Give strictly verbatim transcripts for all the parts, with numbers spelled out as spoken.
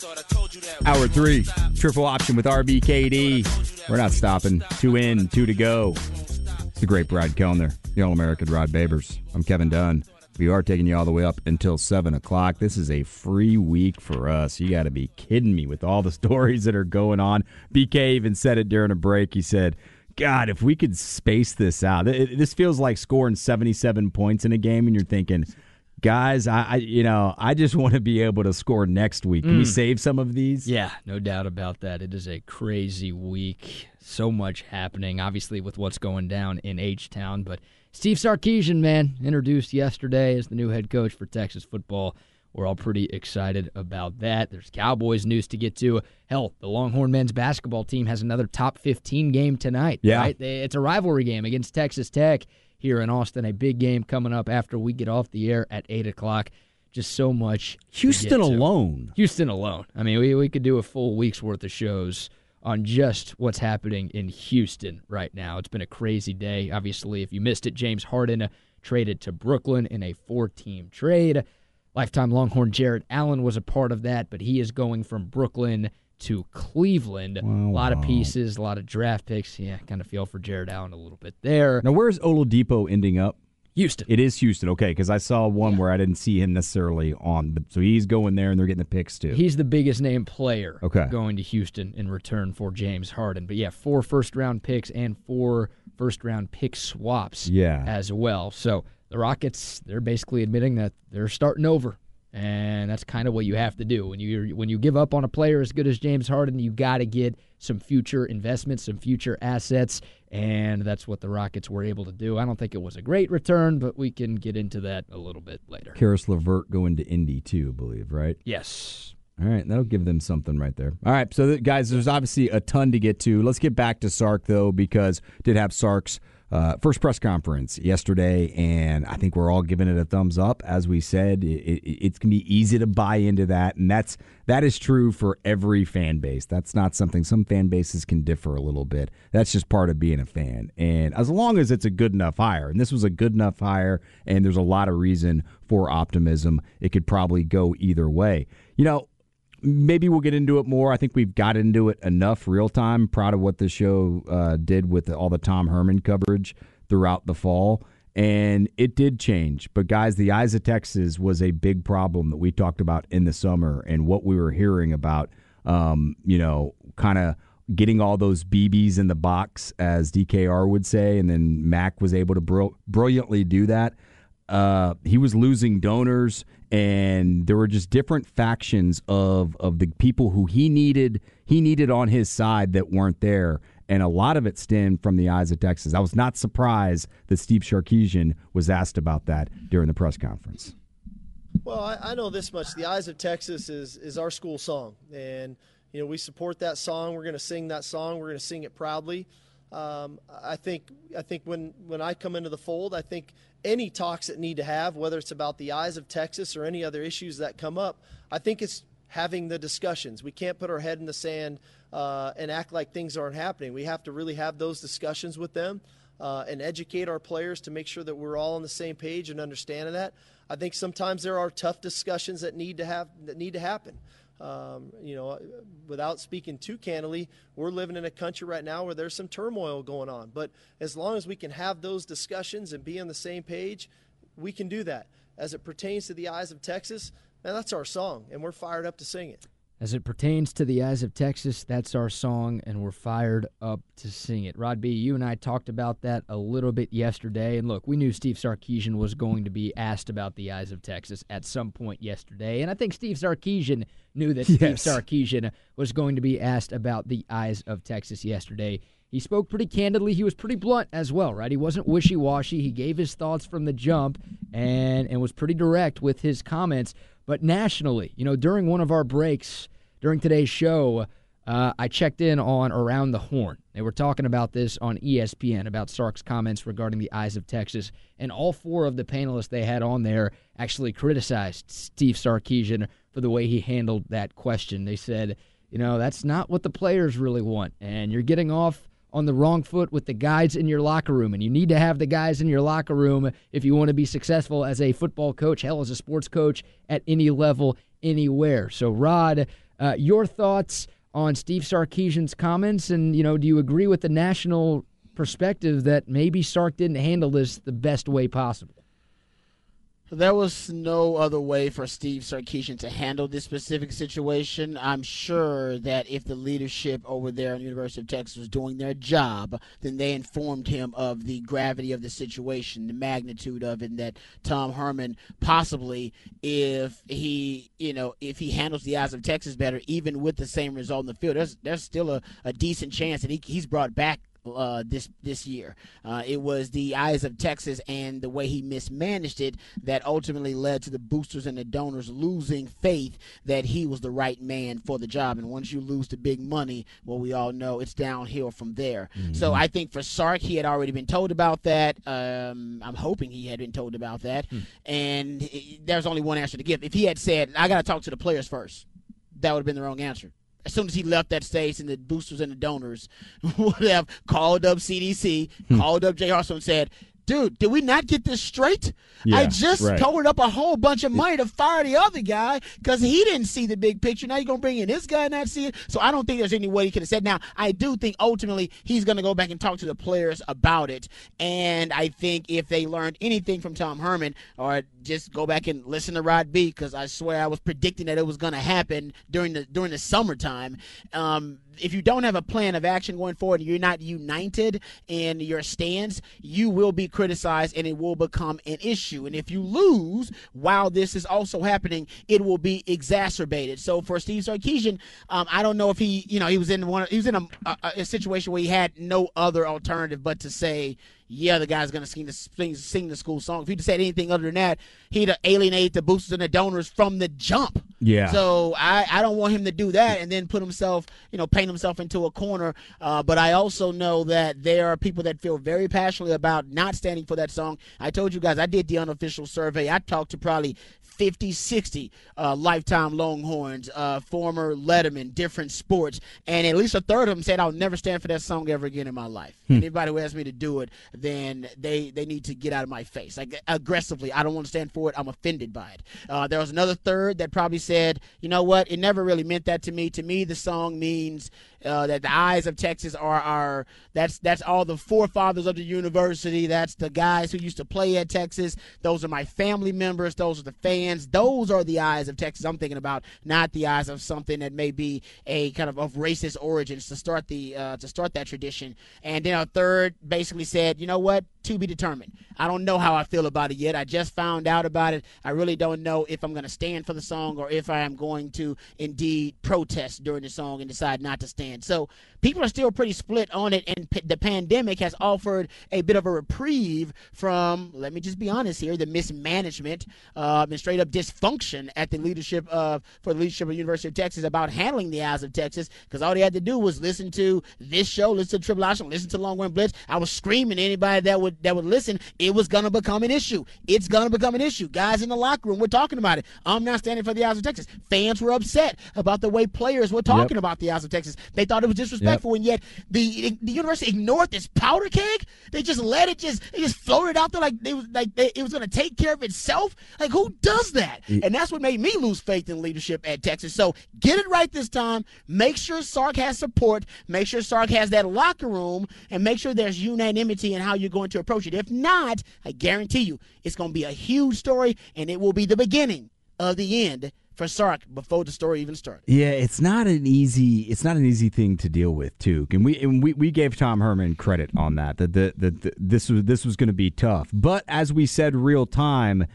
Hour three, triple option with R B K D. We're not stopping. Two in, two to go. It's the great Brad Kellner, the All-American Rod Babers. I'm Kevin Dunn. We are taking you all the way up until seven o'clock. This is a free week for us. You got to be kidding me with all the stories that are going on. B K even said it during a break. He said, God, if we could space this out. This feels like scoring seventy-seven points in a game, and you're thinking, guys, I, I you know, I just want to be able to score next week. Can mm. we save some of these? Yeah, no doubt about that. It is a crazy week. So much happening, obviously, with what's going down in H-Town. But Steve Sarkisian, man, introduced yesterday as the new head coach for Texas football. We're all pretty excited about that. There's Cowboys news to get to. Hell, the Longhorn men's basketball team has another top fifteen game tonight. Yeah. Right? They, it's a rivalry game against Texas Tech here in Austin. A big game coming up after we get off the air at eight o'clock. Just so much. Houston alone. Houston alone. I mean, we, we could do a full week's worth of shows on just what's happening in Houston right now. It's been a crazy day. Obviously, if you missed it, James Harden traded to Brooklyn in a four-team trade. Lifetime Longhorn Jared Allen was a part of that, but he is going from Brooklyn to Cleveland. Wow, a lot wow. of pieces, a lot of draft picks. Yeah, kind of feel for Jared Allen a little bit there. Now, where's Oladipo ending up? Houston. It is Houston, okay, because I saw one yeah. where I didn't see him necessarily on. But so he's going there, and they're getting the picks, too. He's the biggest name player okay. going to Houston in return for James Harden. But, yeah, four first-round picks and four first-round pick swaps yeah. as well. So the Rockets, they're basically admitting that they're starting over. And that's kind of what you have to do. When you when you give up on a player as good as James Harden, you got to get some future investments, some future assets, and that's what the Rockets were able to do. I don't think it was a great return, but we can get into that a little bit later. Karis LeVert going to Indy, too, I believe, right? Yes. All right, that'll give them something right there. All right, so, guys, there's obviously a ton to get to. Let's get back to Sark, though, because did have Sark's Uh, first press conference yesterday, and I think we're all giving it a thumbs up. As we said, it, it, it's going to be easy to buy into that, and that's that is true for every fan base. That's not something some fan bases can differ a little bit. That's just part of being a fan, and as long as it's a good enough hire, and this was a good enough hire, and there's a lot of reason for optimism, it could probably go either way. You know, maybe we'll get into it more. I think we've got into it enough real time. Proud of what the show uh, did with all the Tom Herman coverage throughout the fall. And it did change. But, guys, the Eyes of Texas was a big problem that we talked about in the summer, and what we were hearing about, um, you know, kind of getting all those B Bs in the box, as D K R would say, and then Mac was able to br- brilliantly do that. Uh, he was losing donors, and there were just different factions of of the people who he needed he needed on his side that weren't there, and a lot of it stemmed from the Eyes of Texas. I was not surprised that Steve Sarkisian was asked about that during the press conference. Well, I, I know this much: the Eyes of Texas is is our school song, and you know we support that song. We're going to sing that song. We're going to sing it proudly. Um, I think I think when, when I come into the fold, I think any talks that need to have, whether it's about the Eyes of Texas or any other issues that come up, I think it's having the discussions. We can't put our head in the sand uh, and act like things aren't happening. We have to really have those discussions with them uh, and educate our players to make sure that we're all on the same page and understanding that. I think sometimes there are tough discussions that need to have that need to happen. Um, you know, without speaking too candidly, we're living in a country right now where there's some turmoil going on. But as long as we can have those discussions and be on the same page, we can do that. As it pertains to the Eyes of Texas, man, that's our song, and we're fired up to sing it. As it pertains to the Eyes of Texas, that's our song, and we're fired up to sing it. Rod B., you and I talked about that a little bit yesterday, and look, we knew Steve Sarkisian was going to be asked about the Eyes of Texas at some point yesterday, and I think Steve Sarkisian knew that yes. Steve Sarkisian was going to be asked about the Eyes of Texas yesterday. He spoke pretty candidly. He was pretty blunt as well, right? He wasn't wishy-washy. He gave his thoughts from the jump and, and was pretty direct with his comments. But nationally, you know, during one of our breaks, during today's show, uh, I checked in on Around the Horn. They were talking about this on E S P N, about Sark's comments regarding the Eyes of Texas. And all four of the panelists they had on there actually criticized Steve Sarkisian for the way he handled that question. They said, you know, that's not what the players really want. And you're getting off on the wrong foot with the guys in your locker room, and you need to have the guys in your locker room if you want to be successful as a football coach, hell, as a sports coach at any level, anywhere. So, Rod, Uh, your thoughts on Steve Sarkisian's comments, and, you know, do you agree with the national perspective that maybe Sark didn't handle this the best way possible? There was no other way for Steve Sarkisian to handle this specific situation. I'm sure that if the leadership over there at the University of Texas was doing their job, then they informed him of the gravity of the situation, the magnitude of it, and that Tom Herman possibly, if he, you know, if he handles the Eyes of Texas better, even with the same result in the field, there's there's still a, a decent chance that he, he's brought back Uh, this this year. Uh, it was the Eyes of Texas and the way he mismanaged it that ultimately led to the boosters and the donors losing faith that he was the right man for the job. And once you lose the big money, well, we all know it's downhill from there. Mm-hmm. So I think for Sark, he had already been told about that. Um, I'm hoping he had been told about that. Mm. And it, there's only one answer to give. If he had said, I got to talk to the players first, that would have been the wrong answer. As soon as he left that stage, and the boosters and the donors would have called up C D C, hmm. called up Jay Hartzell and said, dude, did we not get this straight? Yeah, I just right. covered up a whole bunch of money to fire the other guy because he didn't see the big picture. Now you're going to bring in this guy and not see it? So I don't think there's any way he could have said. Now, I do think ultimately he's going to go back and talk to the players about it. And I think if they learned anything from Tom Herman, or just go back and listen to Rod B, because I swear I was predicting that it was going to happen during the during the summertime. Um, if you don't have a plan of action going forward and you're not united in your stance, you will be criticized and it will become an issue. And if you lose while this is also happening, it will be exacerbated. So for Steve Sarkisian, um, I don't know if he, you know, he was in one, he was in a, a, a situation where he had no other alternative but to say, yeah, the guy's going to sing the, sing, sing the school song. If he'd said anything other than that, he'd alienate the boosters and the donors from the jump. Yeah. So I, I don't want him to do that and then put himself, you know, paint himself into a corner. Uh, but I also know that there are people that feel very passionately about not standing for that song. I told you guys, I did the unofficial survey. I talked to probably fifty, sixty uh, lifetime Longhorns, uh, former Letterman, different sports, and at least a third of them said, I'll never stand for that song ever again in my life. Hmm. Anybody who asks me to do it, then they, they need to get out of my face. Like, aggressively, I don't want to stand for it. I'm offended by it. Uh, there was another third that probably said, you know what, it never really meant that to me. To me, the song means uh, that the Eyes of Texas are our, that's, that's all the forefathers of the university. That's the guys who used to play at Texas. Those are my family members. Those are the fans. Those are the Eyes of Texas I'm thinking about, not the eyes of something that may be a kind of of racist origins to start the uh, to start that tradition. And then a third basically said, you know what, to be determined. I don't know how I feel about it yet. I just found out about it. I really don't know if I'm going to stand for the song or if I am going to indeed protest during the song and decide not to stand. So people are still pretty split on it, and p- the pandemic has offered a bit of a reprieve from, let me just be honest here, the mismanagement uh, and straight up dysfunction at the leadership of, for the leadership of the University of Texas about handling the Eyes of Texas, because all they had to do was listen to this show, listen to Triple Option, listen to Longhorn Blitz. I was screaming at anybody that would that would listen. It was going to become an issue. It's going to become an issue. Guys in the locker room, we're talking about it. I'm not standing for the Eyes of Texas. Fans were upset about the way players were talking yep. about the Eyes of Texas. They thought it was disrespectful, yep. and yet the the university ignored this powder keg. They just let it just they just floated out there like they was like they, it was going to take care of itself. Like, who does that? It, and that's what made me lose faith in leadership at Texas. So get it right this time. Make sure Sark has support. Make sure Sark has that locker room, and make sure there's unanimity in how you're going to approach it. If not, I guarantee you it's going to be a huge story, and it will be the beginning of the end for Sark before the story even started. Yeah, it's not an easy it's not an easy thing to deal with too. And we and we, we gave Tom Herman credit on that that the, the, the this was this was going to be tough. But as we said real time,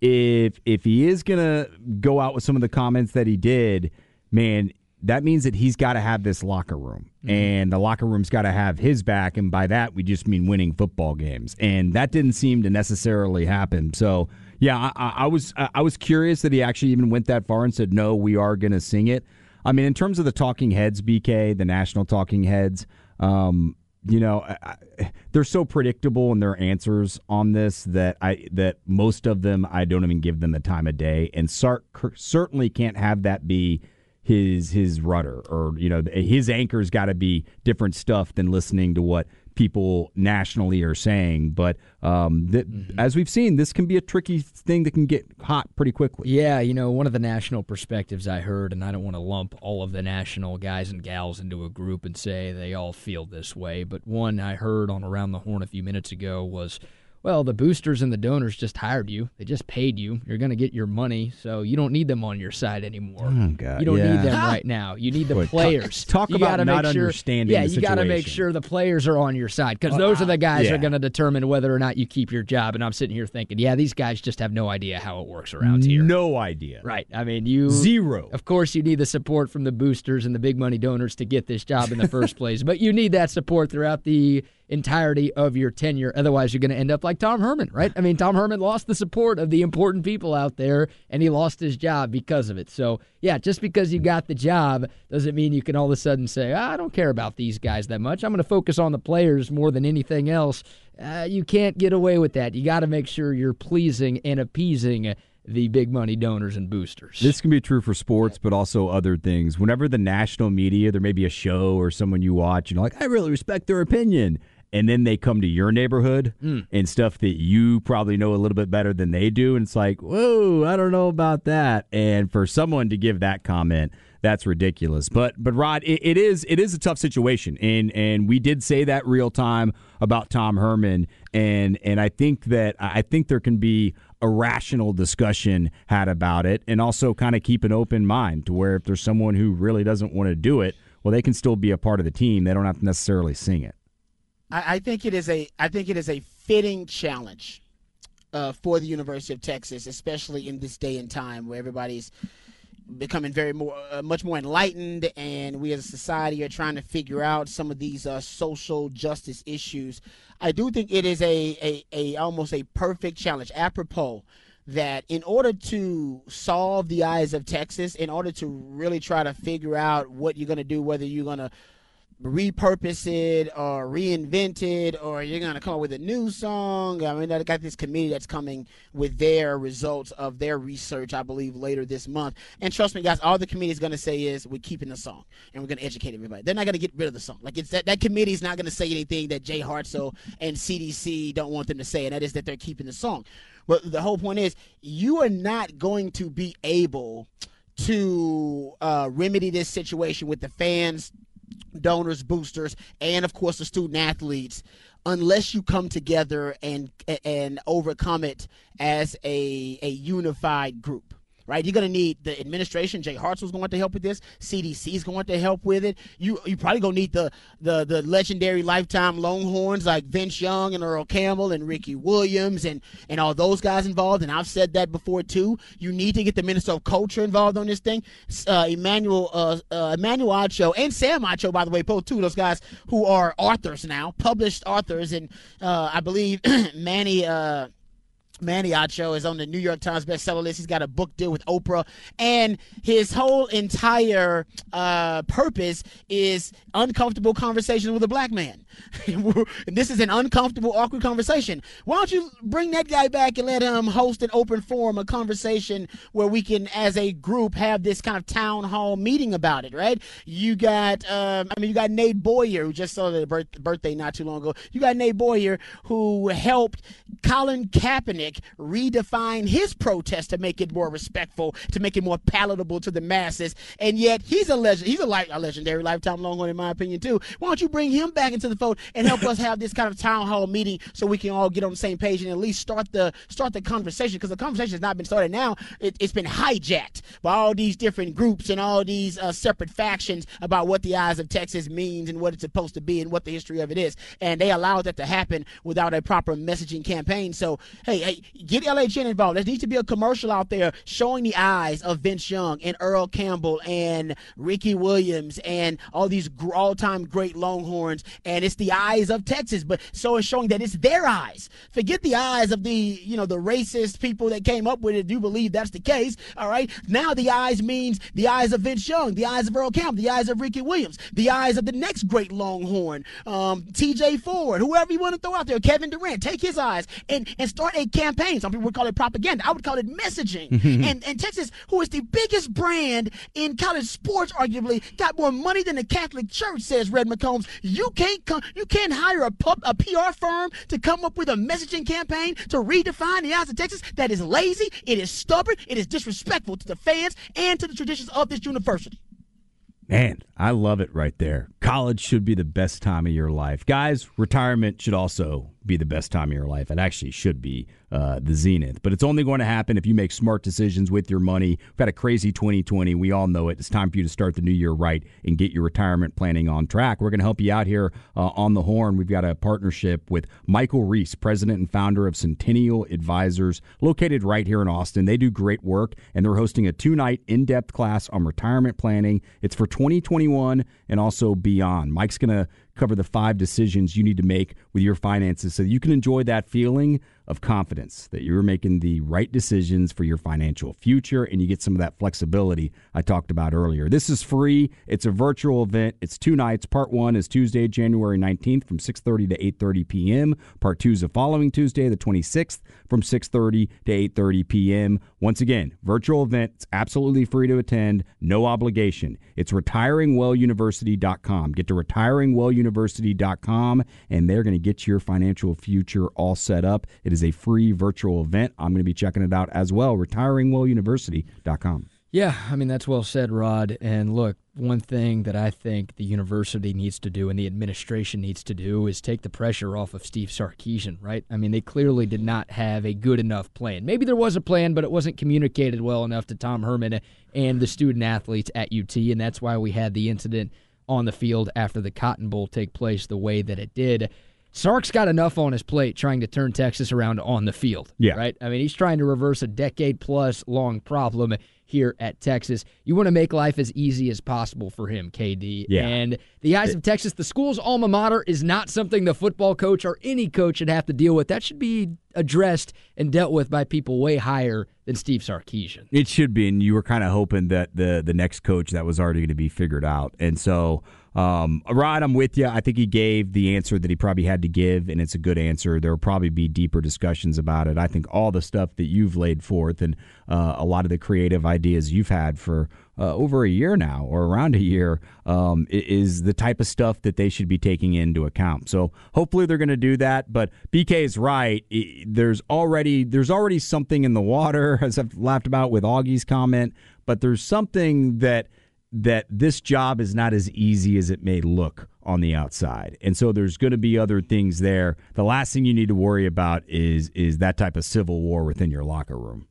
if if he is going to go out with some of the comments that he did, man, that means that he's got to have this locker room. Mm-hmm. And the locker room's got to have his back, and by that we just mean winning football games. And that didn't seem to necessarily happen. So yeah, I, I was I was curious that he actually even went that far and said, no, we are going to sing it. I mean, in terms of the talking heads, B K, the national talking heads, um, you know, I, they're so predictable in their answers on this that I that most of them, I don't even give them the time of day. And Sark certainly can't have that be his his rudder, or, you know, his anchor's got to be different stuff than listening to what people nationally are saying. But um, th- mm-hmm. as we've seen, this can be a tricky thing that can get hot pretty quickly. Yeah, you know, one of the national perspectives I heard, and I don't want to lump all of the national guys and gals into a group and say they all feel this way, but one I heard on Around the Horn a few minutes ago was, well, the boosters and the donors just hired you. They just paid you. You're going to get your money, so you don't need them on your side anymore. Oh, God, you don't yeah. need them right now. You need the Boy, players. Talk, talk you about not sure, understanding yeah, the you situation. got to make sure the players are on your side, because uh, those are the guys yeah. that are going to determine whether or not you keep your job. And I'm sitting here thinking, yeah, these guys just have no idea how it works around here. No idea. Right. I mean, you... Zero. Of course, you need the support from the boosters and the big money donors to get this job in the first place, but you need that support throughout the entirety of your tenure. Otherwise, you're going to end up like Tom Herman, right? I mean, Tom Herman lost the support of the important people out there, and he lost his job because of it. So, yeah, just because you got the job doesn't mean you can all of a sudden say, oh, I don't care about these guys that much. I'm going to focus on the players more than anything else. Uh, you can't get away with that. You got to make sure you're pleasing and appeasing the big money donors and boosters. This can be true for sports, but also other things. Whenever the national media, there may be a show or someone you watch, and you're like, I really respect their opinion. And then they come to your neighborhood mm. and stuff that you probably know a little bit better than they do. And it's like, whoa, I don't know about that. And for someone to give that comment, that's ridiculous. But but Rod, it, it is it is a tough situation. And and we did say that real time about Tom Herman. And and I think that I think there can be a rational discussion had about it, and also kind of keep an open mind to where if there's someone who really doesn't want to do it, well, they can still be a part of the team. They don't have to necessarily sing it. I think it is a I think it is a fitting challenge uh, for the University of Texas, especially in this day and time where everybody's becoming very more uh, much more enlightened, and we as a society are trying to figure out some of these uh, social justice issues. I do think it is a, a, a almost a perfect challenge, apropos, that in order to solve the eyes of Texas, in order to really try to figure out what you're going to do, whether you're going to repurpose it or reinvent it, or you're going to come up with a new song. I mean, I got this committee that's coming with their results of their research, I believe, later this month. And trust me, guys, all the committee is going to say is we're keeping the song and we're going to educate everybody. They're not going to get rid of the song. Like, it's that, that committee is not going to say anything that Jay Hartzell and C D C don't want them to say, and that is that they're keeping the song. But the whole point is you are not going to be able to uh, remedy this situation with the fans, donors, boosters, and of course the student athletes, unless you come together and and overcome it as a a unified group. Right? You're going to need the administration. Jay Hartzell's going to help with this. C D C's going to help with it. You you probably going to need the, the the legendary lifetime Longhorns like Vince Young and Earl Campbell and Ricky Williams and, and all those guys involved. And I've said that before too. You need to get the Minister of Culture involved on this thing. Uh, Emmanuel uh, uh, Emmanuel Acho and Sam Acho, by the way, both two of those guys who are authors now, published authors. And uh, I believe Manny uh, Manny Acho is on the New York Times bestseller list. He's got a book deal with Oprah. And his whole entire uh, purpose is uncomfortable conversations with a black man. And this is an uncomfortable, awkward conversation. Why don't you bring that guy back and let him host an open forum, a conversation where we can, as a group, have this kind of town hall meeting about it, right? You got, um, I mean, you got Nate Boyer, who just celebrated birth- birthday not too long ago. You got Nate Boyer, who helped Colin Kaepernick redefine his protest to make it more respectful, to make it more palatable to the masses. And yet he's a legend. He's a, li- a legendary lifetime Longhorn, in my opinion, too. Why don't you bring him back into the fold and help us have this kind of town hall meeting so we can all get on the same page and at least start the start the conversation? Because the conversation has not been started now. It, it's been hijacked by all these different groups and all these uh, separate factions about what the Eyes of Texas means and what it's supposed to be and what the history of it is. And they allowed that to happen without a proper messaging campaign. So, hey, hey, get L H N involved. There needs to be a commercial out there showing the eyes of Vince Young and Earl Campbell and Ricky Williams and all these all-time great Longhorns, and it's the eyes of Texas, but so it's showing that it's their eyes. Forget the eyes of the, you know, the racist people that came up with it. Do you believe that's the case? All right. Now the eyes means the eyes of Vince Young, the eyes of Earl Campbell, the eyes of Ricky Williams, the eyes of the next great Longhorn, um, T J Ford, whoever you want to throw out there, Kevin Durant. Take his eyes and, and start a campaign campaign. Some people would call it propaganda. I would call it messaging. and and Texas, who is the biggest brand in college sports, arguably got more money than the Catholic Church, says Red McCombs. You can't come, you can't hire a pub, a P R firm to come up with a messaging campaign to redefine the eyes of Texas. That is lazy. It is stubborn. It is disrespectful to the fans and to the traditions of this university. Man, I love it right there. College should be the best time of your life. Guys, retirement should also be the best time of your life. It actually should be uh, the zenith. But it's only going to happen if you make smart decisions with your money. We've had a crazy twenty twenty. We all know it. It's time for you to start the new year right and get your retirement planning on track. We're going to help you out here uh, on the Horn. We've got a partnership with Michael Reese, president and founder of Centennial Advisors, located right here in Austin. They do great work, and they're hosting a two-night in-depth class on retirement planning. It's for twenty twenty-one and also beyond. Mike's going to cover the five decisions you need to make with your finances so that you can enjoy that feeling of confidence that you're making the right decisions for your financial future, and you get some of that flexibility I talked about earlier. This is free. It's a virtual event. It's two nights. Part one is Tuesday, January nineteenth from six thirty to eight thirty p.m. Part two is the following Tuesday, the twenty-sixth, from six thirty to eight thirty p.m. Once again, virtual event. It's absolutely free to attend. No obligation. It's retiring well university dot com. Get to retiring well university dot com, and they're going to get your financial future all set up. It is a free virtual event. I'm going to be checking it out as well, retiring well university dot com. Yeah, I mean, that's well said, Rod. And look, one thing that I think the university needs to do and the administration needs to do is take the pressure off of Steve Sarkisian, right? I mean, they clearly did not have a good enough plan. Maybe there was a plan, but it wasn't communicated well enough to Tom Herman and the student athletes at U T, and that's why we had the incident on the field after the Cotton Bowl take place the way that it did. Sark's got enough on his plate trying to turn Texas around on the field, yeah. right? I mean, he's trying to reverse a decade-plus long problem here at Texas. You want to make life as easy as possible for him, K D. Yeah. And the eyes of Texas, the school's alma mater is not something the football coach or any coach should have to deal with. That should be addressed and dealt with by people way higher than Steve Sarkisian. It should be, and you were kind of hoping that the the next coach that was already going to be figured out. And so, um, Rod, I'm with you. I think he gave the answer that he probably had to give, and it's a good answer. There will probably be deeper discussions about it. I think all the stuff that you've laid forth and uh, a lot of the creative ideas you've had for uh, over a year now, or around a year, um, is the type of stuff that they should be taking into account. So hopefully they're going to do that. But B K is right. There's already there's already something in the water, as I've laughed about with Augie's comment. But there's something that that this job is not as easy as it may look on the outside. And so there's going to be other things there. The last thing you need to worry about is is that type of civil war within your locker room.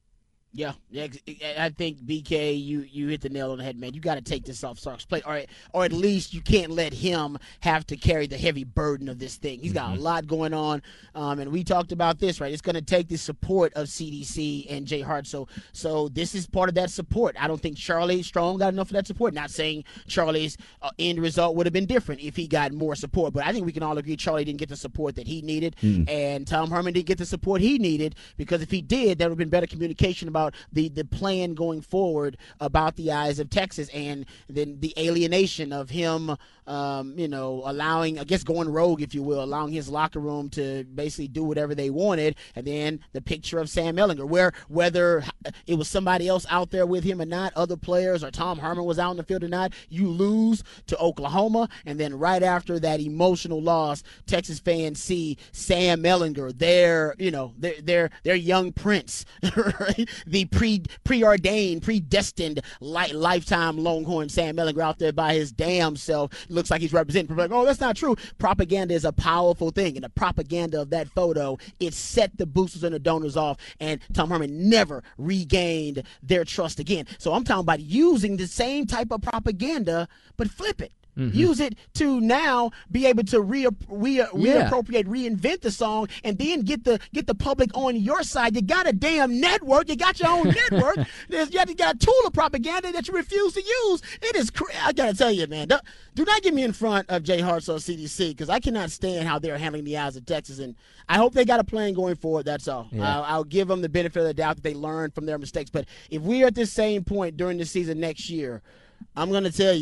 Yeah, yeah, I think B K, you, you hit the nail on the head, man. You got to take this off Sark's plate, or or at least you can't let him have to carry the heavy burden of this thing. He's got mm-hmm. a lot going on, um, and we talked about this, right? It's going to take the support of C D C and Jay Hart, so so this is part of that support. I don't think Charlie Strong got enough of that support. Not saying Charlie's uh, end result would have been different if he got more support, but I think we can all agree Charlie didn't get the support that he needed, mm-hmm. and Tom Herman didn't get the support he needed, because if he did, there would have been better communication about the the plan going forward about the eyes of Texas, and then the alienation of him, um, you know, allowing, I guess, going rogue, if you will, allowing his locker room to basically do whatever they wanted, and then the picture of Sam Ehlinger, where whether it was somebody else out there with him or not, other players, or Tom Herman was out in the field or not, you lose to Oklahoma, and then right after that emotional loss, Texas fans see Sam Ehlinger, their, you know, their their, their young prince, right? The pre preordained, predestined li- lifetime Longhorn Sam Ehlinger out there by his damn self. Looks like he's representing. People are like, oh, that's not true. Propaganda is a powerful thing, and the propaganda of that photo, it set the boosters and the donors off, and Tom Herman never regained their trust again. So I'm talking about using the same type of propaganda, but flip it. Mm-hmm. Use it to now be able to re, re, reappropriate, reinvent the song, and then get the get the public on your side. You got a damn network. You got your own network. There's, you got a tool of propaganda that you refuse to use. It is cra- I got to tell you, man, do, do not get me in front of Jay Hart or C D C, because I cannot stand how they're handling the eyes of Texas. And I hope they got a plan going forward. That's all. Yeah. I'll, I'll give them the benefit of the doubt that they learned from their mistakes. But if we're at this same point during the season next year, I'm going to tell you,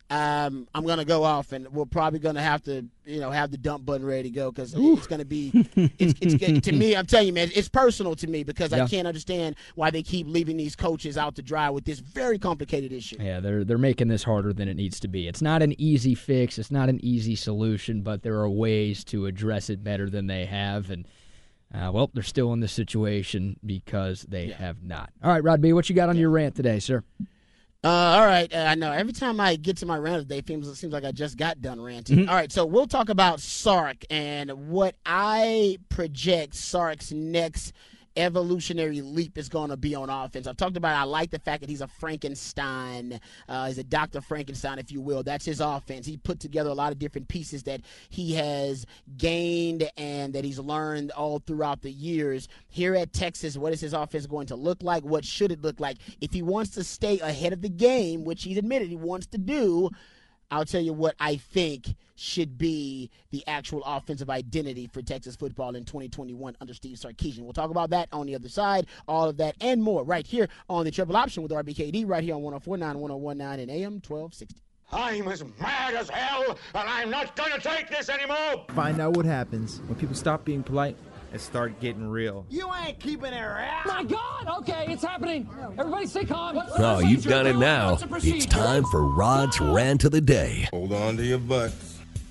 um, I'm going to go off, and we're probably going to have to, you know, have the dump button ready to go because it's going to be, it's, it's to me, I'm telling you, man, it's personal to me because yeah. I can't understand why they keep leaving these coaches out to dry with this very complicated issue. Yeah, they're they're making this harder than it needs to be. It's not an easy fix. It's not an easy solution, but there are ways to address it better than they have, and Uh, well, they're still in this situation because they yeah. have not. All right, Rod B., what you got on yeah. your rant today, sir? Uh, all right, uh, I know. Every time I get to my rant today, it seems, it seems like I just got done ranting. Mm-hmm. All right, so we'll talk about Sark and what I project Sark's next evolutionary leap is going to be on offense. I've talked about I like the fact that he's a Frankenstein. Uh, he's a Doctor Frankenstein, if you will. That's his offense. He put together a lot of different pieces that he has gained and that he's learned all throughout the years. Here at Texas, what is his offense going to look like? What should it look like? If he wants to stay ahead of the game, which he's admitted he wants to do, I'll tell you what I think should be the actual offensive identity for Texas football in twenty twenty-one under Steve Sarkisian. We'll talk about that on the other side, all of that and more right here on the Triple Option with R B K D right here on one oh four point nine, one oh one point nine and A M twelve sixty. I'm as mad as hell, and I'm not going to take this anymore. Find out what happens when people stop being polite and start getting real. You ain't keeping it real. My God! Okay, it's happening. Everybody stay calm. What's oh, you've done it now. It's time for Rod's Rant of the Day. Hold on to your butts.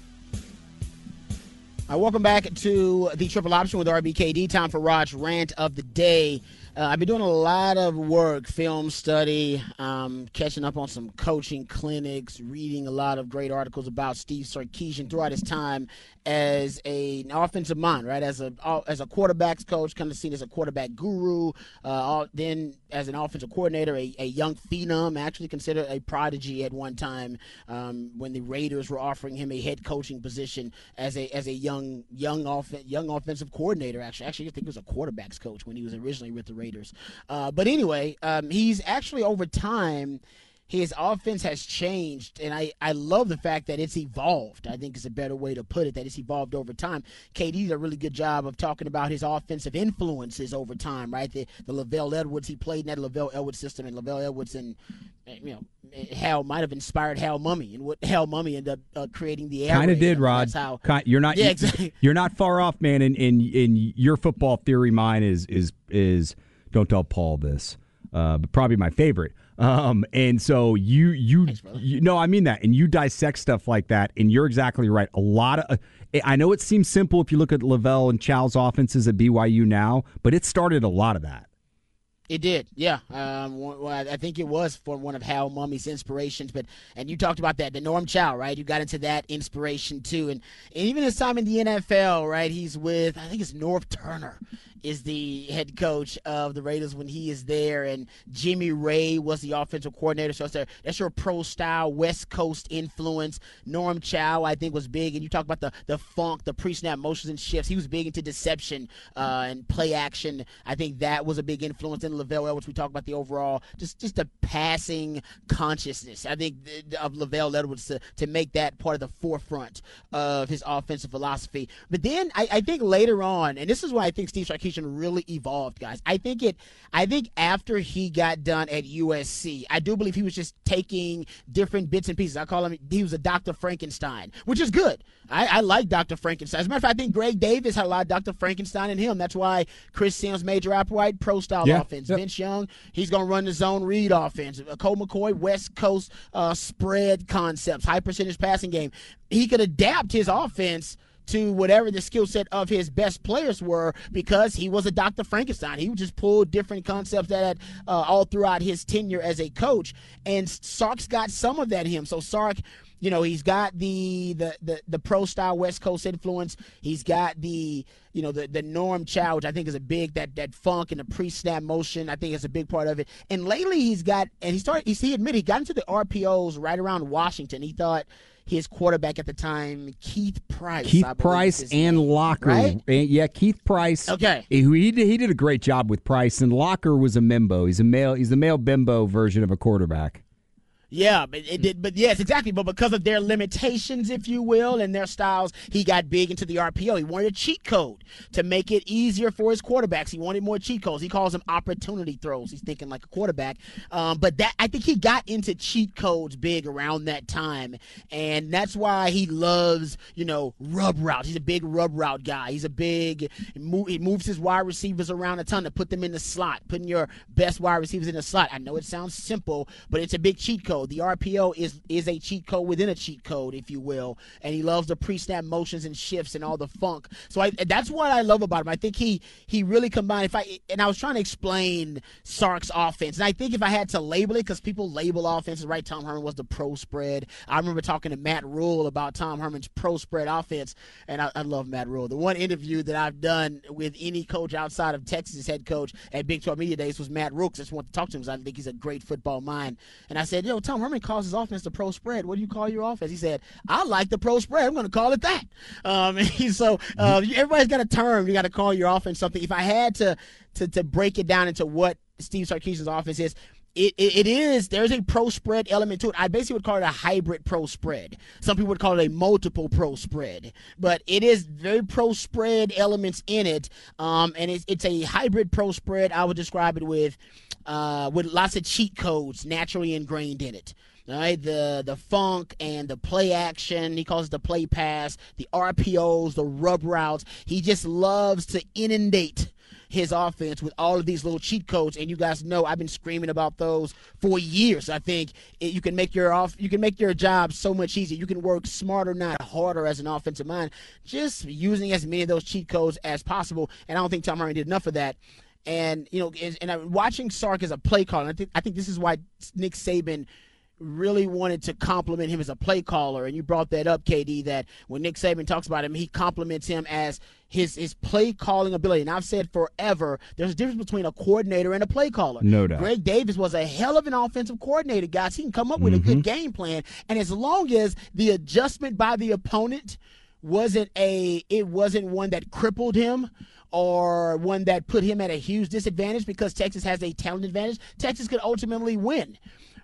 All right, welcome back to the Triple Option with R B K D. Time for Rod's Rant of the Day. Uh, I've been doing a lot of work, film study, um, catching up on some coaching clinics, reading a lot of great articles about Steve Sarkisian throughout his time as a, an offensive mind, right? As a as a quarterbacks coach, kind of seen as a quarterback guru. Uh, all, then as an offensive coordinator, a, a young phenom, actually considered a prodigy at one time um, when the Raiders were offering him a head coaching position as a as a young young off, young offensive coordinator. Actually, actually, I think he was a quarterbacks coach when he was originally with the Raiders. Uh, but anyway, um, he's actually over time. His offense has changed, and I, I love the fact that it's evolved. I think is a better way to put it, that it's evolved over time. K D did a really good job of talking about his offensive influences over time, right? The, the Lavelle Edwards, he played in that Lavelle Edwards system, and Lavelle Edwards and, you know, Hal might have inspired Hal Mumme, and what Hal Mumme ended up uh, creating the air. Kind of did, Rod. That's how, kind, you're not, yeah, exactly. You're not far off, man, and, and, and your football theory mine is, is, is don't tell Paul this, uh, but probably my favorite. Um, and so you, you, Thanks, you, no, I mean that, and you dissect stuff like that, and you're exactly right. A lot of, uh, I know it seems simple if you look at Lavelle and Chow's offenses at B Y U now, but it started a lot of that. It did, yeah. Um, well, I think it was for one of Hal Mumme's inspirations. But and you talked about that, the Norm Chow, right? You got into that inspiration too, and, and even his time in the N F L, right? He's with I think it's Norv Turner is the head coach of the Raiders when he is there, and Jimmy Ray was the offensive coordinator. So that's, that's your pro-style West Coast influence. Norm Chow, I think, was big, and you talk about the the funk, the pre-snap motions and shifts. He was big into deception uh, and play action. I think that was a big influence in Lavelle Edwards. We talk about the overall, just just the passing consciousness, I think, of Lavelle Edwards to, to make that part of the forefront of his offensive philosophy. But then I, I think later on, and this is why I think Steve Sarkisian really evolved, guys. I think it. I think after he got done at U S C, I do believe he was just taking different bits and pieces. I call him, he was a Doctor Frankenstein, which is good. I, I like Doctor Frankenstein. As a matter of fact, I think Greg Davis had a lot of Doctor Frankenstein in him. That's why Chris Sims, Major Applewhite, pro-style yeah. offense. Yep. Vince Young, he's going to run the zone read offense. Colt McCoy, West Coast uh, spread concepts, high percentage passing game. He could adapt his offense to whatever the skill set of his best players were because he was a Doctor Frankenstein. He would just pull different concepts that had uh, all throughout his tenure as a coach. And Sark's got some of that in him. So Sark, you know, he's got the the the, the pro-style West Coast influence. He's got the, you know, the, the Norm Chow, which I think is a big, that that funk and the pre-snap motion, I think is a big part of it. And lately he's got, and he started, he admitted he got into the R P Os right around Washington. He thought his quarterback at the time, Keith Price. Keith Price and name, Locker. Right? Yeah, Keith Price. Okay. He, he, did, he did a great job with Price, and Locker was a Mimbo. He's a male. He's the male bimbo version of a quarterback. Yeah, but it did. But yes, exactly. But because of their limitations, if you will, and their styles, he got big into the R P O. He wanted a cheat code to make it easier for his quarterbacks. He wanted more cheat codes. He calls them opportunity throws. He's thinking like a quarterback. Um, but that I think he got into cheat codes big around that time, and that's why he loves, you know, rub routes. He's a big rub route guy. He's a big. He, move, he moves his wide receivers around a ton to put them in the slot, putting your best wide receivers in the slot. I know it sounds simple, but it's a big cheat code. The R P O is is a cheat code within a cheat code, if you will, and he loves the pre-snap motions and shifts and all the funk. So I, that's what I love about him. I think he he really combined. If I and I was trying to explain Sark's offense, and I think if I had to label it, because people label offenses, right? Tom Herman was the pro spread. I remember talking to Matt Rule about Tom Herman's pro spread offense, and I, I love Matt Rule. The one interview that I've done with any coach outside of Texas head coach at Big twelve Media Days was Matt Rule, because I just wanted to talk to him because I think he's a great football mind. And I said, yo, Tom Herman calls his offense the pro spread. What do you call your offense? He said, I like the pro spread. I'm going to call it that. Um, and so uh, everybody's got a term. You got to call your offense something. If I had to, to to break it down into what Steve Sarkisian's offense is, It, it, it is, there's a pro spread element to it. I basically would call it a hybrid pro spread. Some people would call it a multiple pro spread. But it is very pro spread elements in it. Um, and it's, it's a hybrid pro spread. I would describe it with uh, with lots of cheat codes naturally ingrained in it. All right, the the funk and the play action, he calls it the play pass, the R P Os, the rub routes. He just loves to inundate his offense with all of these little cheat codes, and you guys know I've been screaming about those for years. I think it, you can make your off, you can make your job so much easier. You can work smarter, not harder, as an offensive mind, just using as many of those cheat codes as possible. And I don't think Tom Herman did enough of that. And you know, and I'm watching Sark as a play caller. I think I think this is why Nick Saban really wanted to compliment him as a play caller. And you brought that up, K D, that when Nick Saban talks about him, he compliments him as his his play calling ability. And I've said forever, there's a difference between a coordinator and a play caller. No doubt. Greg Davis was a hell of an offensive coordinator, guys. He can come up with mm-hmm. a good game plan. And as long as the adjustment by the opponent wasn't a it wasn't one that crippled him or one that put him at a huge disadvantage, because Texas has a talent advantage, Texas could ultimately win.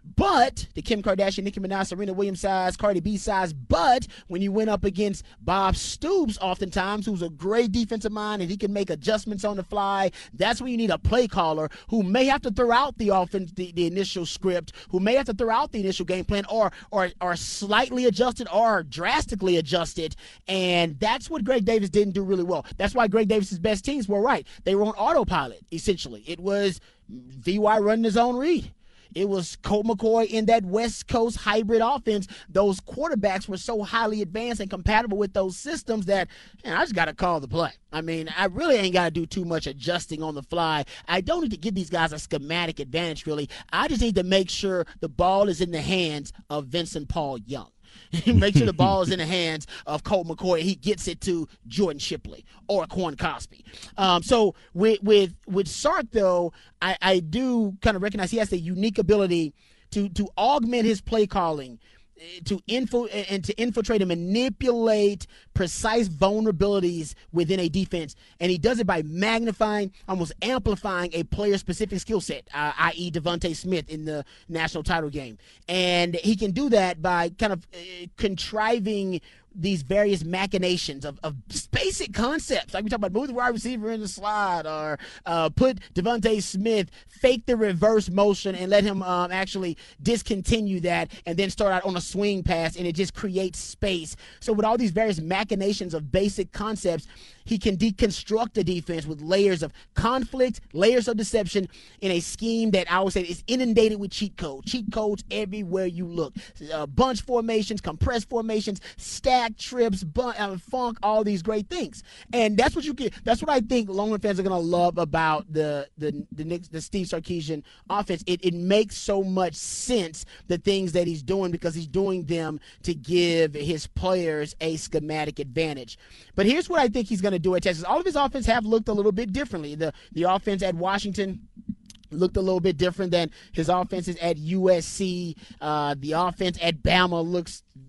But the Kim Kardashian, Nicki Minaj, Serena Williams size, Cardi B size, but when you went up against Bob Stoops oftentimes, who's a great defensive mind and he can make adjustments on the fly, that's when you need a play caller who may have to throw out the offense, the, the initial script, who may have to throw out the initial game plan, or or or slightly adjusted or drastically adjusted. And that's what Greg Davis didn't do really well. That's why Greg Davis's best teams were right. They were on autopilot, essentially. It was V Y running his own read. It was Colt McCoy in that West Coast hybrid offense. Those quarterbacks were so highly advanced and compatible with those systems that, man, I just got to call the play. I mean, I really ain't got to do too much adjusting on the fly. I don't need to give these guys a schematic advantage, really. I just need to make sure the ball is in the hands of Vincent Paul Young. Make sure the ball is in the hands of Colt McCoy. He gets it to Jordan Shipley or Quan Cosby. Um, so with with with Sark, though, I, I do kind of recognize he has the unique ability to to augment his play calling, to info and to infiltrate and manipulate precise vulnerabilities within a defense, and he does it by magnifying, almost amplifying a player-specific skill set, uh, that is. Devontae Smith in the national title game, and he can do that by kind of uh, contriving these various machinations of, of basic concepts. Like we talk about move the wide receiver in the slot, or uh, put Devontae Smith, fake the reverse motion and let him um, actually discontinue that and then start out on a swing pass, and it just creates space. So with all these various machinations of basic concepts, he can deconstruct the defense with layers of conflict, layers of deception in a scheme that I would say is inundated with cheat codes. Cheat codes everywhere you look. Uh, bunch formations, compressed formations, stack trips, bun- uh, funk, all these great things. And that's what you get. That's what I think Longhorn fans are going to love about the the the, Nick, the Steve Sarkisian offense. It it makes so much sense, the things that he's doing, because he's doing them to give his players a schematic advantage. But here's what I think he's going to do at Texas. All of his offense have looked a little bit differently. The the offense at Washington looked a little bit different than his offenses at U S C. Uh, the offense at Bama looks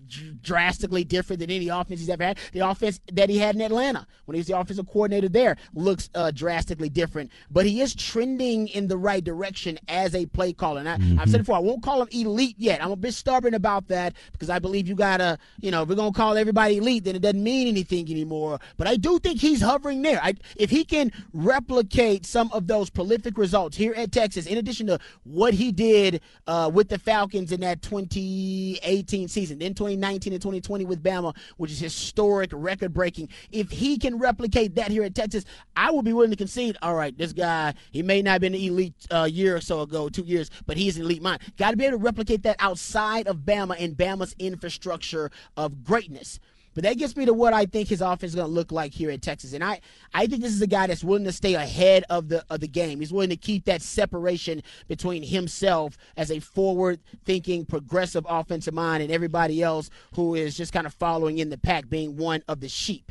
drastically different than any offense he's ever had. The offense that he had in Atlanta when he was the offensive coordinator there looks uh, drastically different. But he is trending in the right direction as a play caller. And I, mm-hmm. I've said it before, I won't call him elite yet. I'm a bit stubborn about that because I believe you got to, you know, if we're going to call everybody elite, then it doesn't mean anything anymore. But I do think he's hovering there. I, if he can replicate some of those prolific results here at Texas, in addition to what he did uh, with the Falcons in that twenty eighteen season, then twenty nineteen and twenty twenty with Bama, which is historic, record-breaking. If he can replicate that here at Texas, I would be willing to concede, all right, this guy, he may not have been an elite a uh, year or so ago, two years, but he's an elite mind. Got to be able to replicate that outside of Bama and Bama's infrastructure of greatness. But that gets me to what I think his offense is going to look like here at Texas. And I, I think this is a guy that's willing to stay ahead of the of the game. He's willing to keep that separation between himself as a forward-thinking, progressive offensive mind and everybody else who is just kind of following in the pack, being one of the sheep.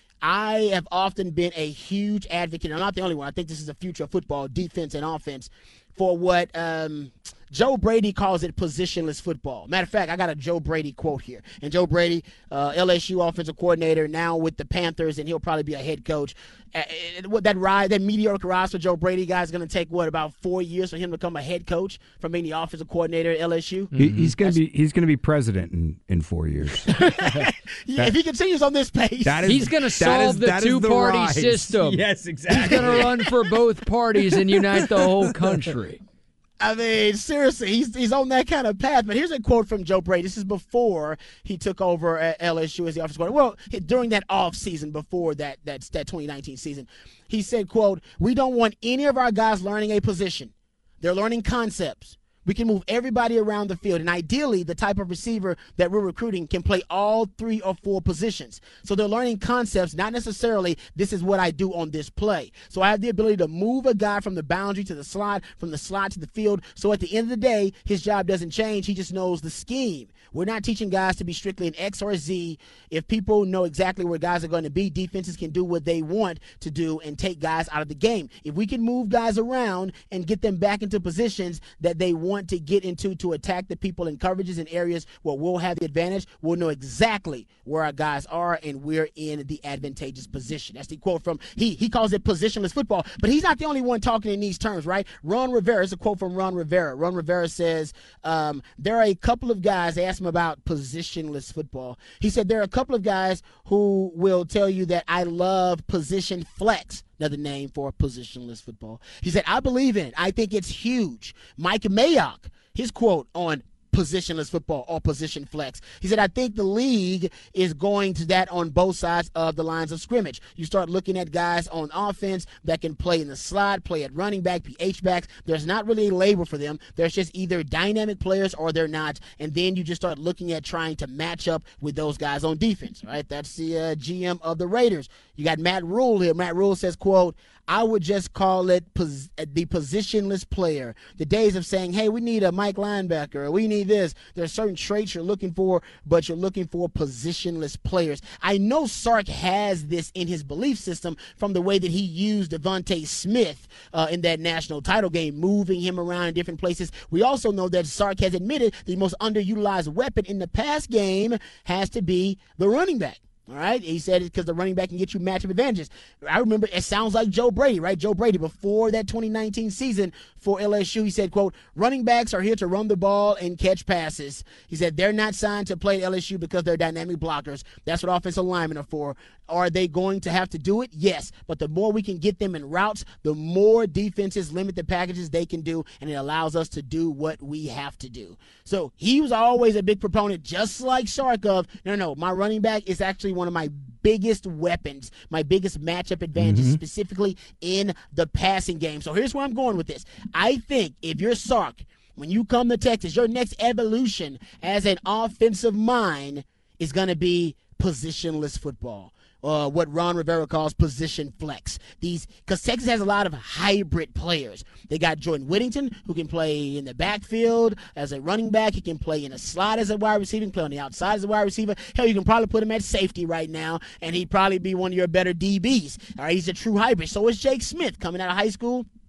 I have often been a huge advocate, and I'm not the only one. I think this is the future of football, defense and offense, for what um, Joe Brady calls it positionless football. Matter of fact, I got a Joe Brady quote here. And Joe Brady, uh, L S U offensive coordinator, now with the Panthers, and he'll probably be a head coach. Uh, what that ride, that mediocre rise for Joe Brady guy is going to take, what, about four years for him to become a head coach from being the offensive coordinator at L S U? He, he's going to be he's going to be president in, in four years. yeah, if he continues on this pace, is, he's going to solve is, the two-party the system. Yes, exactly. He's going to run for both parties and unite the whole country. I mean, seriously, he's he's on that kind of path. But here's a quote from Joe Brady. This is before he took over at L S U as the offensive coordinator. Well, during that off season before that that that twenty nineteen season, he said, "quote We don't want any of our guys learning a position. They're learning concepts. We can move everybody around the field, and ideally, the type of receiver that we're recruiting can play all three or four positions. So they're learning concepts, not necessarily this is what I do on this play. So I have the ability to move a guy from the boundary to the slot, from the slot to the field. So at the end of the day, his job doesn't change. He just knows the scheme. We're not teaching guys to be strictly an X or a Z. If people know exactly where guys are going to be, defenses can do what they want to do and take guys out of the game. If we can move guys around and get them back into positions that they want to get into to attack the people in coverages and areas where we'll have the advantage, we'll know exactly where our guys are, and we're in the advantageous position." That's the quote from, he he calls it positionless football, but he's not the only one talking in these terms, right? Ron Rivera, it's a quote from Ron Rivera. Ron Rivera says, um, there are a couple of guys, they asked him about positionless football. He said, there are a couple of guys who will tell you that I love position flex. Another name for positionless football. He said, I believe in it. I think it's huge. Mike Mayock, his quote on positionless football or position flex. He said, I think the league is going to that on both sides of the lines of scrimmage. You start looking at guys on offense that can play in the slot, play at running back, be H-backs. There's not really a label for them. There's just either dynamic players or they're not. And then you just start looking at trying to match up with those guys on defense, right? That's the uh, G M of the Raiders. You got Matt Rule here. Matt Rule says, quote, I would just call it pos- the positionless player. The days of saying, hey, we need a Mike linebacker, or we need this. There are certain traits you're looking for, but you're looking for positionless players. I know Sark has this in his belief system from the way that he used Devontae Smith uh, in that national title game, moving him around in different places. We also know that Sark has admitted the most underutilized weapon in the pass game has to be the running back. All right, he said it because the running back can get you matchup advantages. I remember it sounds like Joe Brady, right? Joe Brady before that twenty nineteen season for L S U, he said, quote, running backs are here to run the ball and catch passes. He said they're not signed to play at L S U because they're dynamic blockers. That's what offensive linemen are for. Are they going to have to do it? Yes, but the more we can get them in routes, the more defenses limit the packages they can do, and it allows us to do what we have to do. So he was always a big proponent, just like Sark, of, no, no, my running back is actually one of my biggest weapons, my biggest matchup advantages, mm-hmm. specifically in the passing game. So here's where I'm going with this. I think if you're Sark, when you come to Texas, your next evolution as an offensive mind is going to be positionless football. Uh, what Ron Rivera calls position flex. These, because Texas has a lot of hybrid players. They got Jordan Whittington, who can play in the backfield as a running back. He can play in a slot as a wide receiver. He can play on the outside as a wide receiver. Hell, you can probably put him at safety right now, and he'd probably be one of your better D Bs. All right, he's a true hybrid. So is Jake Smith coming out of high school.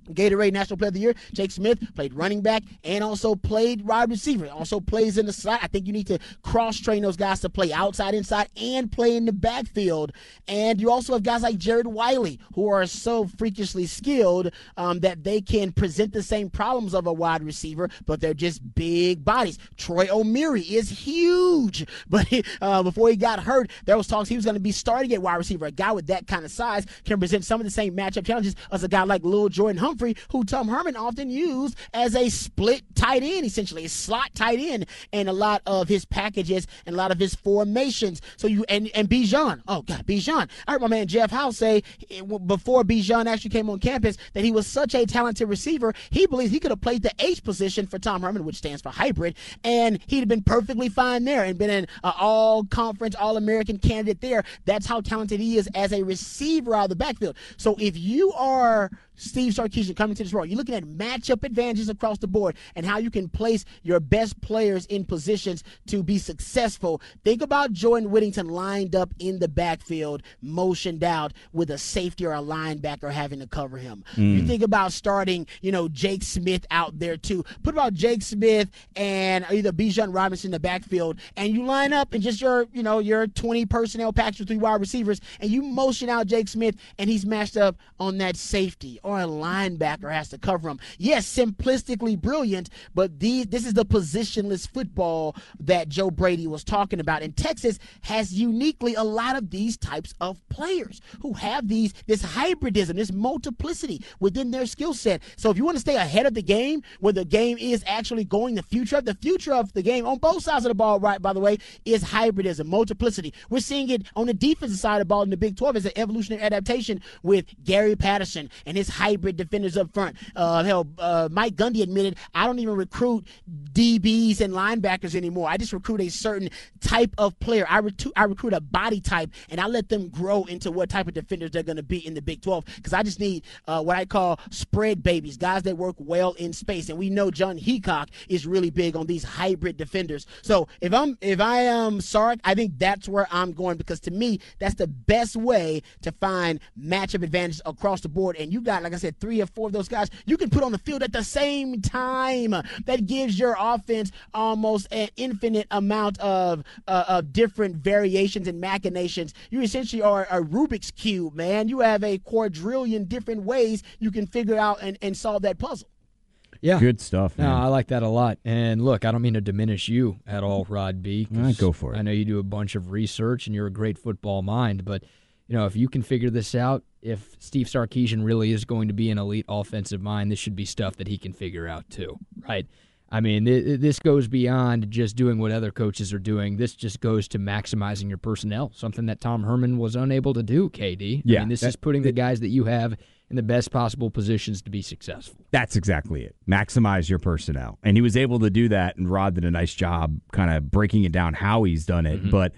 Gatorade National Player of the Year. Jake Smith played running back and also played wide receiver. Also plays in the slot. I think you need to cross-train those guys to play outside, inside, and play in the backfield. And you also have guys like Jared Wiley, who are so freakishly skilled um, that they can present the same problems of a wide receiver, but they're just big bodies. Troy O'Meary is huge, but uh, before he got hurt, there was talks he was going to be starting at wide receiver. A guy with that kind of size can present some of the same matchup challenges as a guy like Lil Jordan Humphrey, who Tom Herman often used as a split tight end, essentially a slot tight end, in a lot of his packages and a lot of his formations. So you and and Bijan, oh God, Bijan. I heard my man Jeff House say before Bijan actually came on campus that he was such a talented receiver. He believes he could have played the H position for Tom Herman, which stands for hybrid, and he'd have been perfectly fine there and been an uh, all-conference, all-American candidate there. That's how talented he is as a receiver out of the backfield. So if you are Steve Sarkisian coming to this role, you're looking at matchup advantages across the board and how you can place your best players in positions to be successful. Think about Jordan Whittington lined up in the backfield, motioned out with a safety or a linebacker having to cover him. Mm. You think about starting, you know, Jake Smith out there too. Put about Jake Smith and either Bijan Robinson in the backfield, and you line up and just your, you know, your twenty personnel package with three wide receivers, and you motion out Jake Smith, and he's matched up on that safety, or a linebacker has to cover him. Yes, simplistically brilliant, but these, this is the positionless football that Joe Brady was talking about. And Texas has uniquely a lot of these types of players who have these this hybridism, this multiplicity within their skill set. So if you want to stay ahead of the game, where the game is actually going the future of the future of the game on both sides of the ball, right, by the way, is hybridism, multiplicity. We're seeing it on the defensive side of the ball in the Big twelve as an evolutionary adaptation with Gary Patterson and his hybrid defenders up front. Uh, hell, uh, Mike Gundy admitted, I don't even recruit D Bs and linebackers anymore. I just recruit a certain type of player. I, recruit, I recruit a body type, and I let them grow into what type of defenders they're going to be in the Big twelve, because I just need uh, what I call spread babies, guys that work well in space. And we know John Heacock is really big on these hybrid defenders. So if I'm if I am Sark, I think that's where I'm going, because to me, that's the best way to find matchup advantage across the board. And you got, like I said, three or four of those guys you can put on the field at the same time. That gives your offense almost an infinite amount of uh, of different variations and machinations. You essentially are a Rubik's Cube, man. You have a quadrillion different ways you can figure out and, and solve that puzzle. Yeah. Good stuff, man. No, I like that a lot. And look, I don't mean to diminish you at all, Rod B. Right, go for it. I know you do a bunch of research and you're a great football mind, but you know, if you can figure this out, if Steve Sarkisian really is going to be an elite offensive mind, this should be stuff that he can figure out too, right? I mean, th- this goes beyond just doing what other coaches are doing. This just goes to maximizing your personnel, something that Tom Herman was unable to do, K D. Yeah, I mean, this that, is putting the guys that you have in the best possible positions to be successful. That's exactly it. Maximize your personnel. And he was able to do that, and Rod did a nice job kind of breaking it down how he's done it. Mm-hmm. But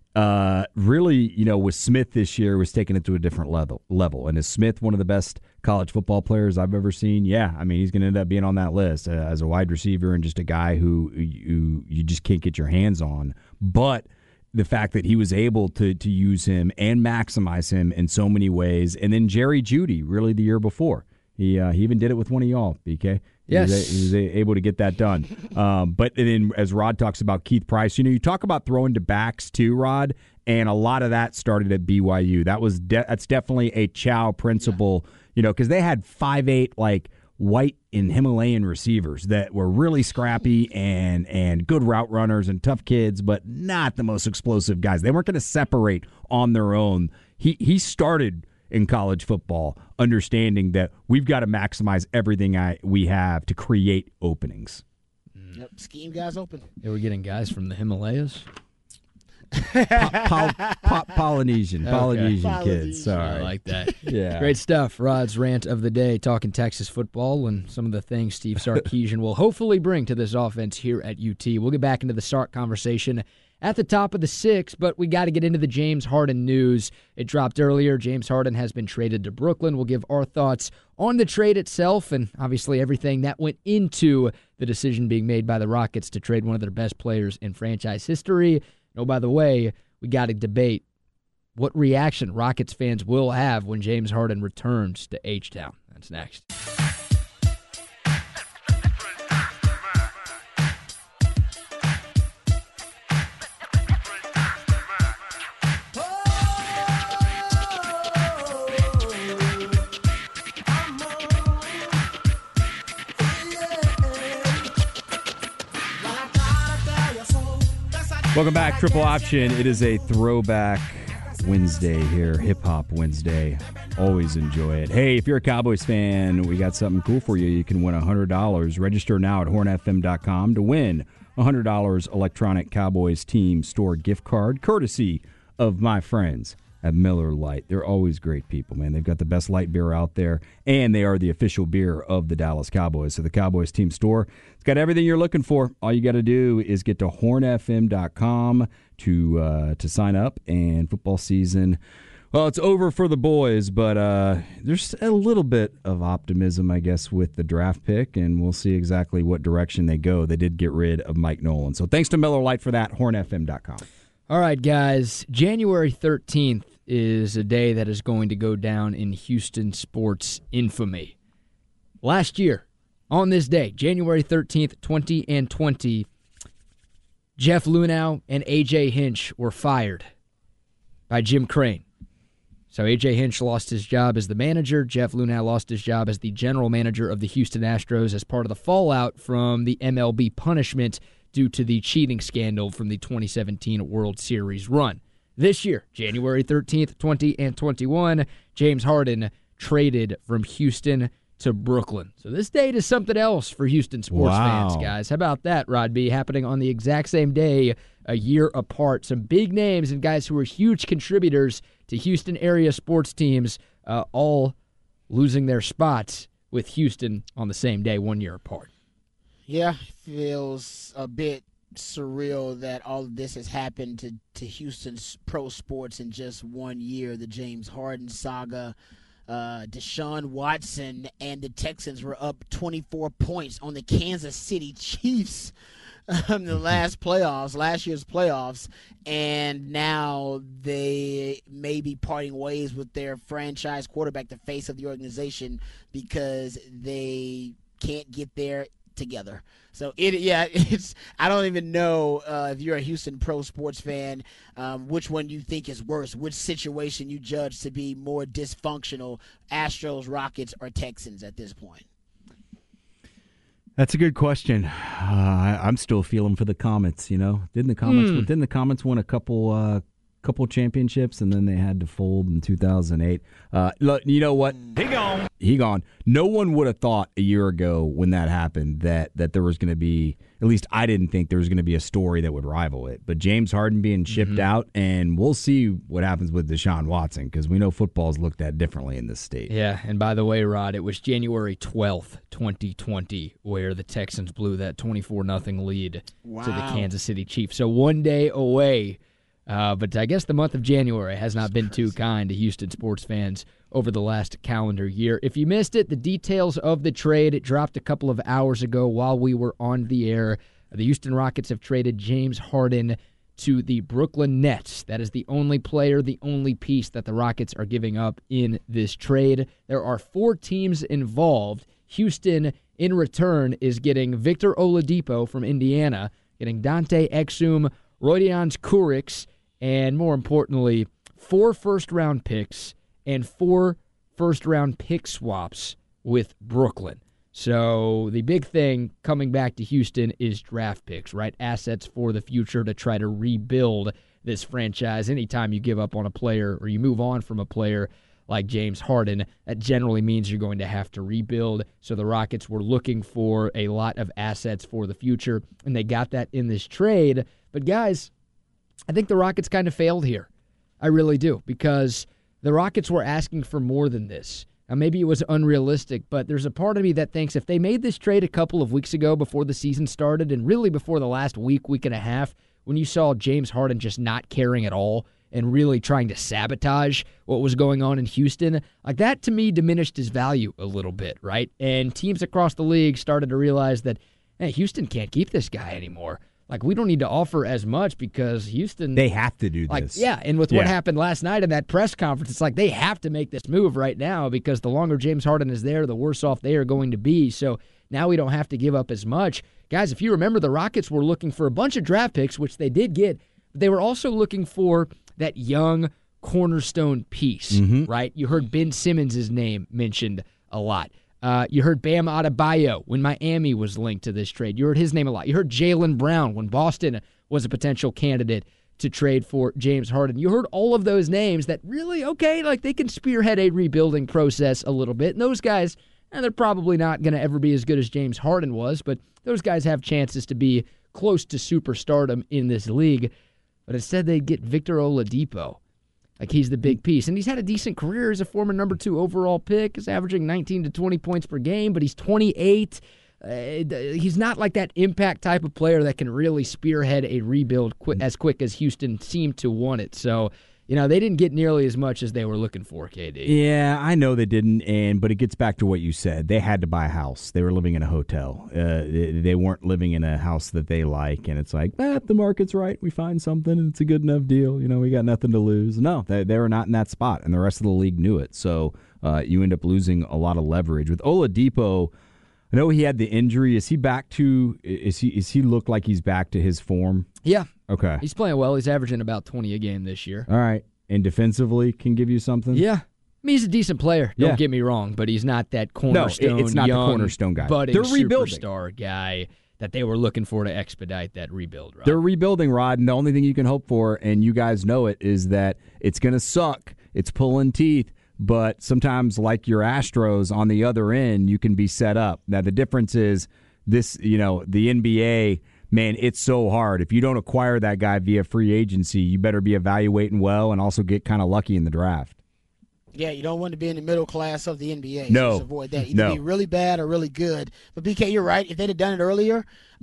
uh, really, you know, with Smith this year, was taking it to a different level. level. And is Smith one of the best college football players I've ever seen? Yeah, I mean, he's going to end up being on that list uh, as a wide receiver and just a guy who you, you just can't get your hands on. But the fact that he was able to to use him and maximize him in so many ways. And then Jerry Jeudy, really the year before. He uh, he even did it with one of y'all, B K. He yes. Was a, he was a, able to get that done. Um, but then as Rod talks about Keith Price, you know, you talk about throwing to backs too, Rod, and a lot of that started at B Y U. That was de- That's definitely a Chow principle, yeah. you know, because they had five eight, like, white and Himalayan receivers that were really scrappy and and good route runners and tough kids, but not the most explosive guys. They weren't going to separate on their own. He he started in college football understanding that we've got to maximize everything I, we have to create openings. Yep, scheme guys open. They were getting guys from the Himalayas. po- po- po- Polynesian, okay. Polynesian Polynesian kids. Sorry, I like that. Yeah, great stuff. Rod's rant of the day, talking Texas football and some of the things Steve Sarkisian will hopefully bring to this offense here at U T. We'll get back into the Sark conversation at the top of the six, but we got to get into the James Harden news. It dropped earlier. James Harden has been traded to Brooklyn. We'll give our thoughts on the trade itself and obviously everything that went into the decision being made by the Rockets to trade one of their best players in franchise history. Oh, by the way, we got to debate what reaction Rockets fans will have when James Harden returns to H-Town. That's next. Welcome back, Triple Option. It is a throwback Wednesday here, Hip Hop Wednesday. Always enjoy it. Hey, if you're a Cowboys fan, we got something cool for you. You can win one hundred dollars. Register now at horn f m dot com to win a one hundred dollars electronic Cowboys team store gift card, courtesy of my friends at Miller Lite. They're always great people, man. They've got the best light beer out there, and they are the official beer of the Dallas Cowboys. So the Cowboys team store, it's got everything you're looking for. All you got to do is get to horn f m dot com to uh, to sign up, and football season, well, it's over for the boys, but uh, there's a little bit of optimism, I guess, with the draft pick, and we'll see exactly what direction they go. They did get rid of Mike Nolan. So thanks to Miller Lite for that, horn f m dot com. All right, guys, January thirteenth is a day that is going to go down in Houston sports infamy. Last year, on this day, January thirteenth, twenty twenty, Jeff Luhnow and A J Hinch were fired by Jim Crane. So A J Hinch lost his job as the manager. Jeff Luhnow lost his job as the general manager of the Houston Astros as part of the fallout from the M L B punishment due to the cheating scandal from the twenty seventeen World Series run. This year, January thirteenth, twenty twenty-one, James Harden traded from Houston to Brooklyn. So this date is something else for Houston sports Wow. fans, guys. How about that, Rod B? Happening on the exact same day, a year apart. Some big names and guys who are huge contributors to Houston area sports teams, uh, all losing their spots with Houston on the same day, one year apart. Yeah, feels a bit surreal that all of this has happened to, to Houston's pro sports in just one year. The James Harden saga, uh, Deshaun Watson and the Texans were up twenty-four points on the Kansas City Chiefs um, the last playoffs, last year's playoffs, and now they may be parting ways with their franchise quarterback, the face of the organization, because they can't get there together. So it, yeah, it's. I don't even know uh, if you're a Houston pro sports fan, um, which one you think is worse, which situation you judge to be more dysfunctional: Astros, Rockets, or Texans at this point. That's a good question. Uh, I, I'm still feeling for the Comets. You know, didn't the Comets? Mm. Didn't the Comets win a couple? Uh, couple championships, and then they had to fold in two thousand eight. Uh, look, you know what? He gone. He gone. No one would have thought a year ago when that happened that that there was going to be, at least I didn't think there was going to be a story that would rival it. But James Harden being shipped mm-hmm. out, and we'll see what happens with Deshaun Watson, because we know football's looked at differently in this state. Yeah, and by the way, Rod, it was January twelfth, twenty twenty, where the Texans blew that twenty-four nothing lead wow. to the Kansas City Chiefs. So one day away. Uh, but I guess the month of January has not been too kind to Houston sports fans over the last calendar year. If you missed it, the details of the trade, it dropped a couple of hours ago while we were on the air. The Houston Rockets have traded James Harden to the Brooklyn Nets. That is the only player, the only piece that the Rockets are giving up in this trade. There are four teams involved. Houston, in return, is getting Victor Oladipo from Indiana, getting Dante Exum, Rodions Kurics, and more importantly, four first-round picks and four first-round pick swaps with Brooklyn. So the big thing coming back to Houston is draft picks, right? Assets for the future to try to rebuild this franchise. Anytime you give up on a player or you move on from a player like James Harden, that generally means you're going to have to rebuild. So the Rockets were looking for a lot of assets for the future, and they got that in this trade. But guys, I think the Rockets kind of failed here. I really do, because the Rockets were asking for more than this. Now, maybe it was unrealistic, but there's a part of me that thinks if they made this trade a couple of weeks ago before the season started, and really before the last week, week and a half, when you saw James Harden just not caring at all and really trying to sabotage what was going on in Houston, like that to me diminished his value a little bit, right? And teams across the league started to realize that, hey, Houston can't keep this guy anymore. Like, we don't need to offer as much because Houston... They have to do like, this. Yeah, and with yeah. what happened last night in that press conference, it's like they have to make this move right now, because the longer James Harden is there, the worse off they are going to be. So now we don't have to give up as much. Guys, if you remember, the Rockets were looking for a bunch of draft picks, which they did get, but they were also looking for that young cornerstone piece, mm-hmm. right? You heard Ben Simmons' name mentioned a lot. Uh, you heard Bam Adebayo when Miami was linked to this trade. You heard his name a lot. You heard Jaylen Brown when Boston was a potential candidate to trade for James Harden. You heard all of those names that really, okay, like they can spearhead a rebuilding process a little bit. And those guys, and they're probably not going to ever be as good as James Harden was, but those guys have chances to be close to superstardom in this league. But instead they get Victor Oladipo. Like he's the big piece. And he's had a decent career as a former number two overall pick. He's averaging nineteen to twenty points per game, but he's twenty-eight. Uh, he's not like that impact type of player that can really spearhead a rebuild qu- as quick as Houston seemed to want it. So, you know, they didn't get nearly as much as they were looking for, K D. Yeah, I know they didn't, and but it gets back to what you said. They had to buy a house. They were living in a hotel. Uh, they, they weren't living in a house that they like, and it's like, ah, the market's right. We find something, and it's a good enough deal. You know, we got nothing to lose. No, they, they were not in that spot, and the rest of the league knew it. So uh, you end up losing a lot of leverage. With Oladipo, I know he had the injury. Is he back to? Is he? Is he look like he's back to his form? Yeah. Okay. He's playing well. He's averaging about twenty a game this year. All right. And defensively can give you something? Yeah. I mean, he's a decent player. Don't Yeah. get me wrong, but he's not that cornerstone, No, it's not the young, cornerstone guy. budding They're rebuilding. superstar guy that they were looking for to expedite that rebuild, Rod. They're rebuilding, Rod, and the only thing you can hope for, and you guys know it, is that it's going to suck. It's pulling teeth. But sometimes, like your Astros on the other end, you can be set up. Now, the difference is this, you know, the N B A, man, it's so hard. If you don't acquire that guy via free agency, you better be evaluating well and also get kind of lucky in the draft. Yeah, you don't want to be in the middle class of the N B A. No. Just avoid that. Either No. be really bad or really good. But B K, you're right. If they'd have done it earlier,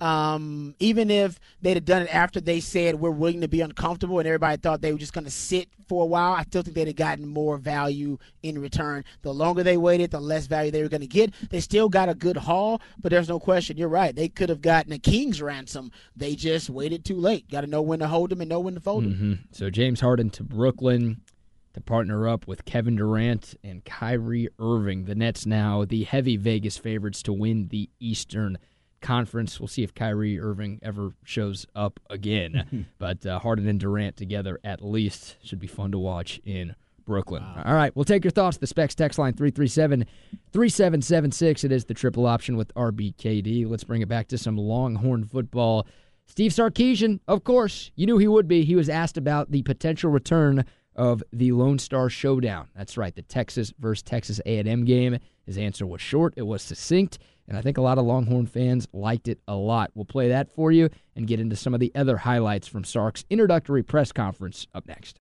um, even if they'd have done it after they said we're willing to be uncomfortable and everybody thought they were just going to sit for a while, I still think they'd have gotten more value in return. The longer they waited, the less value they were going to get. They still got a good haul, but there's no question. You're right. They could have gotten a king's ransom. They just waited too late. Got to know when to hold them and know when to fold them. Mm-hmm. So James Harden to Brooklyn to partner up with Kevin Durant and Kyrie Irving. The Nets now the heavy Vegas favorites to win the Eastern Conference. We'll see if Kyrie Irving ever shows up again. but uh, Harden and Durant together at least should be fun to watch in Brooklyn. Wow. All right, we'll take your thoughts. The Specs text line three three seven, three seven seven six. It is the triple option with R B K D. Let's bring it back to some Longhorn football. Steve Sarkisian, of course, you knew he would be. He was asked about the potential return of the Lone Star Showdown. That's right, the Texas versus Texas A and M game. His answer was short, it was succinct, and I think a lot of Longhorn fans liked it a lot. We'll play that for you and get into some of the other highlights from Sark's introductory press conference up next.